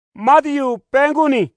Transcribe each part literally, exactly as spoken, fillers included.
Matthew penguni.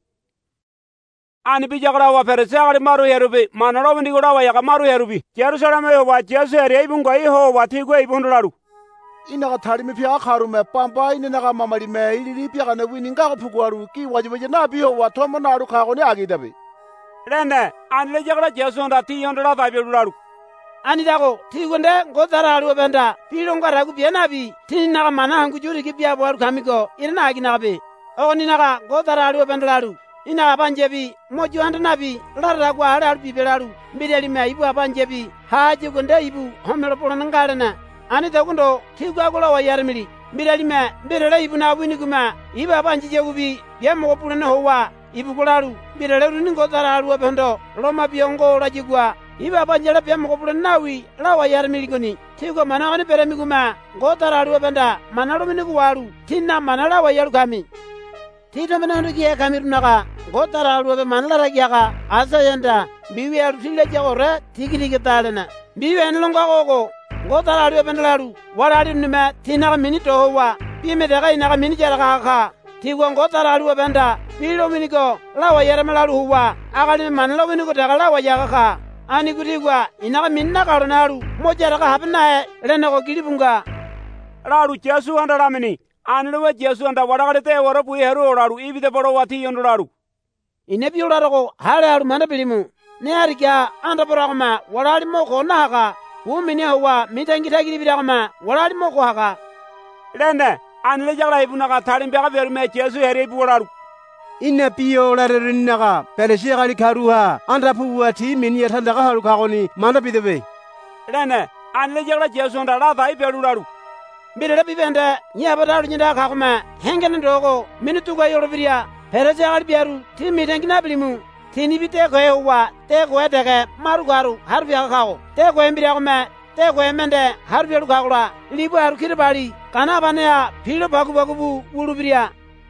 Ani bijakra wa Pharisee maru herubi manaro bindi gura wa yaka maru herubi. Jerusalem yo wa Jesu ere ibungo iho wa tigwe ibundularu. Ina ka thari mi phya kharu me pamba ina ka mamali me ili pya ka ne wini nga ka phugwaru ki wajibe na biyo wa thomo na ru kha ko ne agi dabe. Rene ani le jakra Jesu nda ti yondra ta belularu. Ani dago ti gonde ngotara ru benda pilo ngara ku biena bi ti na ka mana hangu juri ki bia bor kamigo ina agi na be. O ni na ka ngotara ru benda ru. Ina abanjebi moju andanabi lara kwa haru bibelaru mbideli me ibu abanjebi haji gonde ibu homelo polo ngalana ani tagundo tigwa gola wa yarmili mbideli me mbidele ibu na wini kuma ibu abanjije ubi yemo ko polo no wa ibu golaru mbidele ru ningo tararu bendo roma biongo rajigwa ibu abanjele yemo ko polo nawi la wa yarmili goni tigwa mana ani peremi kuma go tararu benda manalo minigu waru tinna manala wa yaru kami Tito menandu kia kamiru naka gotara aluabe manlara kiaka asa yanda biwi alu tila jakore tikili kitalena biwi enlonga koko gotara aluabe nalaru warari nume tinaka mini tohowa bime deka inaka mini jaraka kaka tigwa gotara aluabe nda pilo miniko lawa yaramalaru huwa akali manla winiko deka lawa jakaka ani kutigwa inaka mini nakaro naru mojaraka hapinae lenako kilibunga Laru Jesu andaramini. Anluwe Jesu anda wadagalite wara pui heru oraru ibide boro wati yondolaru. Ine biolarago hale aru mana bilimu. Ne harika anda boragama warali moko nahaka. Umini hawa mitangita giri biragama warali moko haka. Lende anle jagla ibunaka talimbiaga verume Jesu here ibu oraru. Ina piyo olaru naka Pharisee gali karuha anda puwa ti mini yatanda kaharu kagoni mana bidebe. Lende anle jagla Jesu anda rata iberu oraru. Mbidele bibende nyabadaru nyinda kakuma hengene ndogo minutuga yorobiria Pharisee gali biaru ti mitangina bilimu tini bite koe uwa te koe teke maru garu haru biaga kako te koe mbiria kume te koe mende haru biaru kakula libu haru kiribali kana banea pilo baku baku bu urubiria.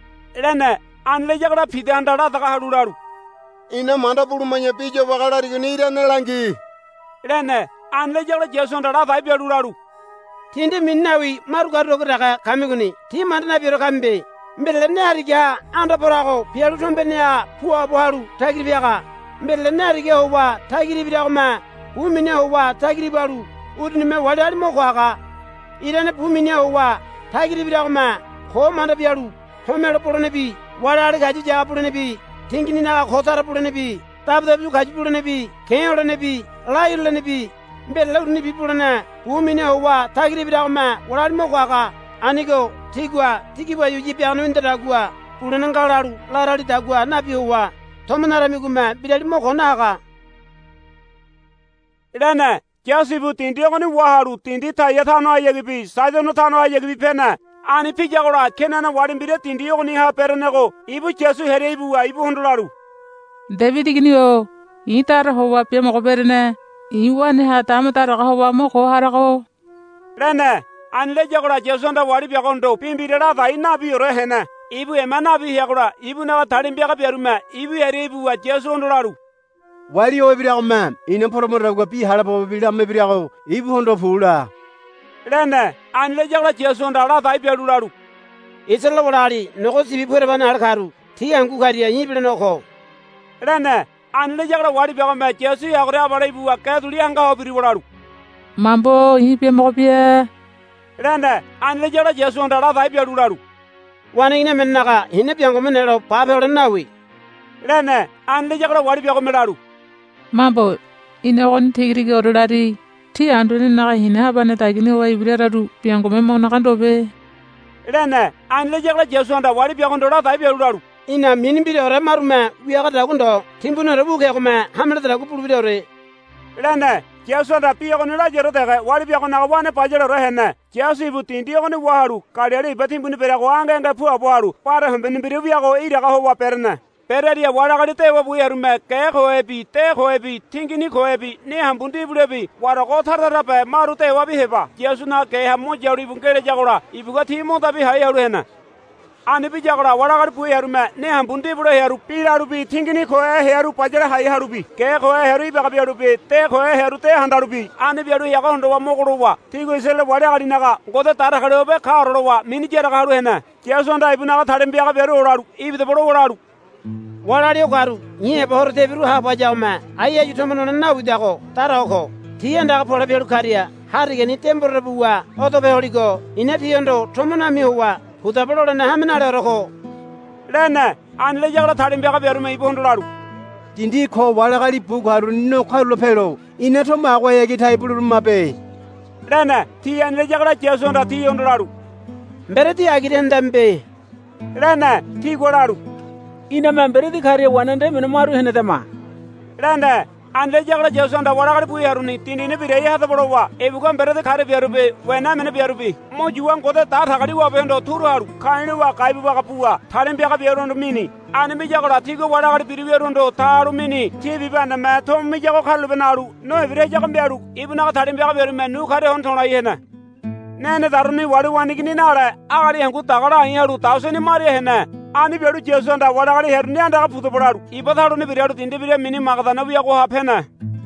Lene anle jagla pide anda rata kaharu oraru. Ina manda bulu manya pijo bagalari gunira nelangi. Lene anle jagla Jesu anda rata iberu oraru. Tindi minnawi maru garu daga kamiguni ti mandana biro kambe mbele ne hariga anda borago piaru tombe ne a puwa boharu tagiri biaga mbele ne hariga huwa tagiri biagama umine huwa tagiri baru udni me wadali mo kwaga irene umine huwa tagiri biagama ho manda biaru homelo porone bi wadali gaji jaga porone bi tingini na khotara porone bi tabda bi gaji porone bi keyoro ne bi layro ne bi mbele urni bi porone umine huwa tagiri biagama wadali mo kwaga anigo tigwa tigiwa yuji piano indagwa purana ngalaru larari dagwa nabi huwa tomanara miguma bidali moko naga. Lene Jesu bu tindi ngoni waharu tindi ta yathano ayegibi sajono thano ayegibi pena ani pijagora kenana wadimbire tindi ngoni ha perenego ibu Jesu here ibu wa ibu hondolaru. David ginio itar howa pe moko perene iwane ha tamatara howa moko harago. Lene anle jagora Jesu anda wadi biagondo pimbire rata ina bi yoro hene ibu emana bi yagora ibu na talimbiaga biarume ibu here ibu wa Jesu hondolaru. Wali o biragma ina poromora go pi halabo bilamme birago ibu hondo fula. Lene anle jagora Jesu anda rata iberularu. Isela warali nogo sibi pore bana harkaru ti angu kariya yibile noko. Lene anle jagora wadi biagama Jesu yagore abara ibu wa kaduli anga obiri wararu. Mambo ipe mokopie. Lene anle jagora Jesu anda rata iberularu. Wana ina mennaga hinne biango menero pape nawi. Lene anle jagora wadi biago melaru. Mambo ina on tigri ge orari ti anduni naga hina bana tagini wa ibreraru biango memmo nakandobe. Lene anle jagora Jesu anda wadi biago ndora ta iberularu. Ina minibire ore marume wiaga dagundo timbuno rebuke kuma hamle dagu pulbire ore. Lene Jesu anda piago nila jero tege wadi biago naga wane pajero rehene Jesu ibu tindi ngoni waharu kaliari ibatin buni berago anga nga puwa boharu para hambeni bire biago iraga howa perene pereria wadagali te wabu yarume ke khoebi te khoebi tingini khoebi ne hambundi bulebi wadago tharara pe maru te wabi heba Jesu na ke hammo jawri bungere jagora ibuga thimo tabi hai haru hena. Ani bijagora waragar pu herume ne hambundi buro heru pirarubi tingini khoe heru pajara hai harubi ke khoe heru bagabiarubi te khoe heru te handarubi ani biaru yaga hondo wa mogorowa tigo isele waragari naga gode tara kharobe kharorowa mini jara haru hena kiasonda ibunaga tharem biaga beru oraru ibide boro oraru warari garu nye bahorte biru ha bajawma ayya jutomono na udago taroko tienda ga pora beru karia harige ni temboro buwa odo behorigo ine tiondo tomona mi huwa hutaboro na hamna roko lene an le jagla tharem biaga beru me ibondoraru tindi kho walagali bugaru no khalo phelo ine to magwa yegi taibulu mabe lene ti an le jagla kiasonda ti ondoraru mbere ti agire ndambe lene ti goraru ina membere di kare wanande min maru henedama lene an le jagla kiasonda waragar pu yaruni tindi ne bire ya borowa ebugo mbere de kare biarube wena mene biarubi mo juwan gode ta thagari wa bendo turaru kaini wa kaibu wa kapuwa tharem biaga biarondo mini ani mi jagla tigo waragar biri biarondo taru mini tibi bana ma to mi jago khalu benaru no bire jagam biaru ibuna tharem biaga biaru menu khare hon thona yena nene daruni wari wanigini nare agari hangu tagara yaru tauseni mari hena ani beru jesonda waragari herni anda puto boraru ibadaru ni bireru tinde bire mini magdana biya ko hapena